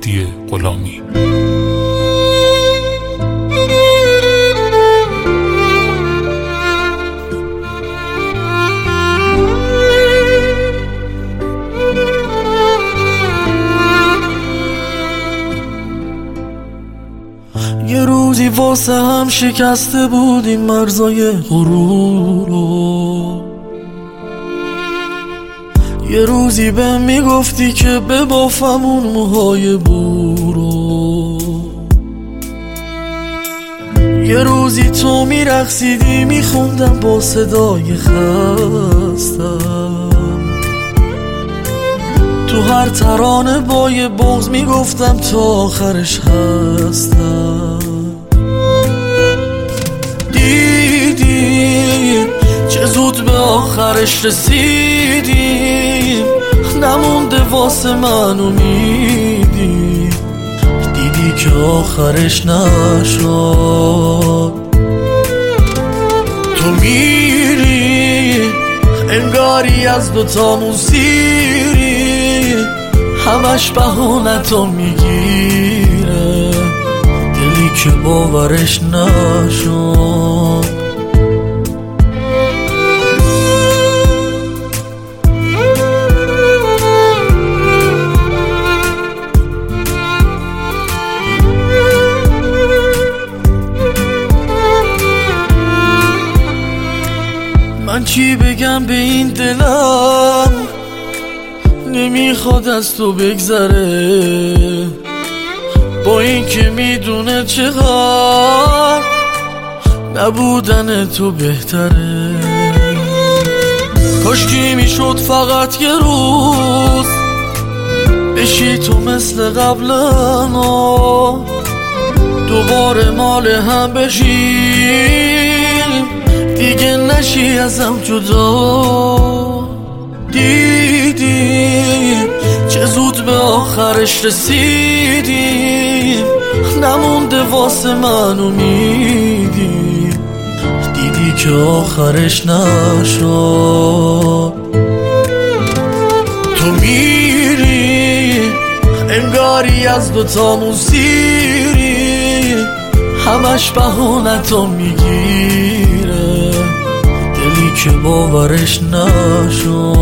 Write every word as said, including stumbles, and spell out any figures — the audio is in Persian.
هادی غلامی. یه روزی واسه هم شکسته بودیم مرزای غرور رو، یه روزی به میگفتی که ببافم اون موهای بورو، یه روزی تو میرقصیدی میخوندم با صدای خستم، تو هر ترانه با یه بغض میگفتم تا آخرش هستم. دیدی چه زود به آخرش رسیدیم، نمونده واسه من امیدی، دیدی که آخرش نشد. تو میری انگاری از دوتامون سیری، همش بهانتو میگیره، دلی که باورش نشد. من چی بگم به این دلم، نمیخواد از تو بگذره، با این که میدونه چقدر نبودن تو بهتره. کاشکی میشد فقط یه روز بشی تو مثل قبلا، دوباره مال هم بشیم، دیگه نشی ازم جدا. دیدی چه زود به آخرش رسیدیم، نمونده واسه من امیدی، دیدی که آخرش نشد. تو میری انگاری از دوتامون سیری، همش بهانتو میگیره، دلی که باورش نشد.